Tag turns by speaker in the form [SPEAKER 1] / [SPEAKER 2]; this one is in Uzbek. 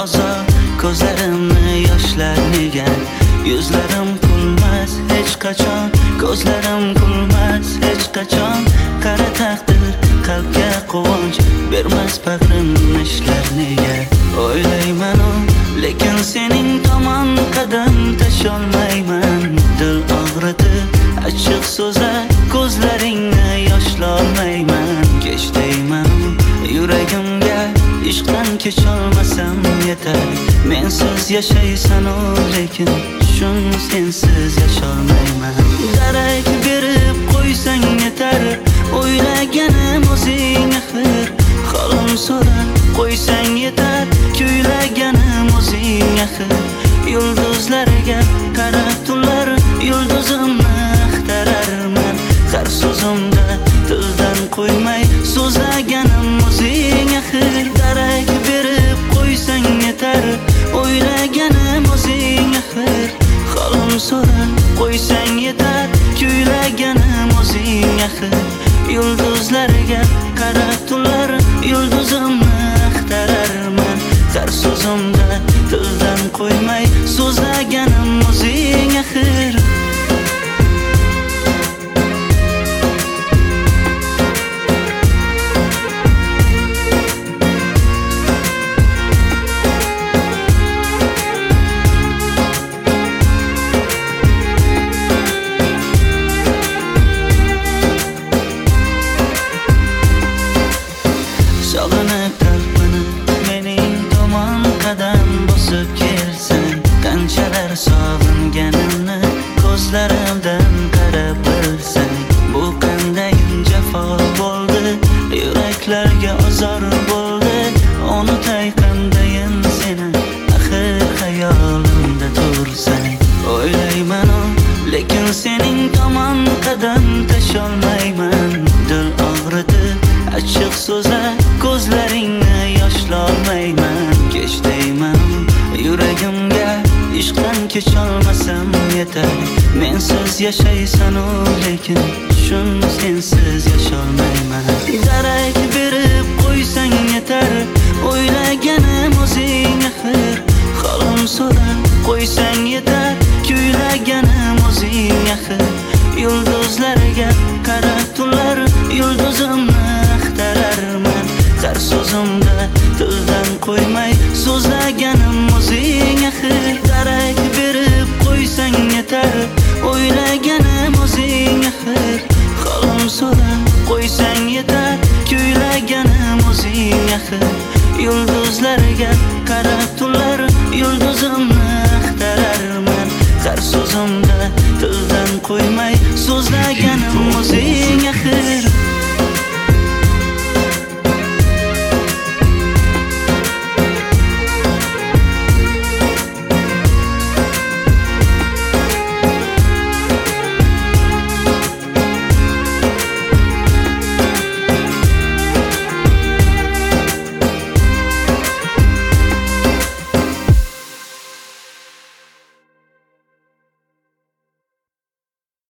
[SPEAKER 1] azor, ko'zlarimni yoshlar nega? Yuzlarim kulmas hech qachon, ko'zlarim kulmas hech qachon. Qara taqdir qalbga quvonch bermas, bag'rim ishlar nega? O'ylayman lekin sening tomon qadam tasholmayman. Dil og'ritib achchiq so'zlar, ko'zlaringni yoshlolmayman. Kech deyman yuragimga, ishqdan kecholmasam yetar. Mensiz yashaysan lekin shun sensiz yasholmayman. Darak berib qo'ysang yetar, o'ylaganim o'zing axir. Xolim so'rab qo'ysang yetar, kuylaganim o'zing axir. Yulduzlarga qarab tunlar, yulduzimni axtararman. Har so'zimda tildan qo'ymay so'zlaganim o'zing axir. Darak berib qo'ysang yetar, o'ylaganim o'zing axir. Xolim so'rab qo'ysang yetar, kuylaganim o'zing axir. Yulduzlarga qarab tunlar, yulduzimni axtararman. Har so'zimda tildan qo'ymay so'zlaganim o'zing axir. Sog'inib qalbini mening tomon qadam bosib kelsang, qanchalar sog'inganimni ko'zlarimdan qarab bilsang. Bu qanday jafo bo'ldi, yuraklarga azor bo'ldi. Unutay qandayin seni, axir xayolimda tursang. O'ylayman lekin sening tomon qadam tasholmayman. Dil og'ritib achchiq so'zlar, ko'zlaringni yoshlolmayman. Kech deyman yuragimga, ishqdan kecholmasam yetar. Mensiz yashaysan lekin shun sensiz yasholmayman. Darak berib qo'ysang yetar, o'ylaganim o'zing axir. Xolim so'rab qo'ysang yetar, kuylaganim o'zing axir. Yulduzlarga qarab tunlar, yulduzimni axtararman. Har so'zimda tildan qo'ymay so'zlaganim o'zing axir. Darak berib qo'ysang yetar, o'ylaganim o'zing axir. Xolim so'rab qo'ysang yetar, kuylaganim o'zing axir. Yulduzlarga qarab tunlar, yulduzimni axtararman. Har so'zimda tildan qo'ymay so'zlaganim o'zing axir.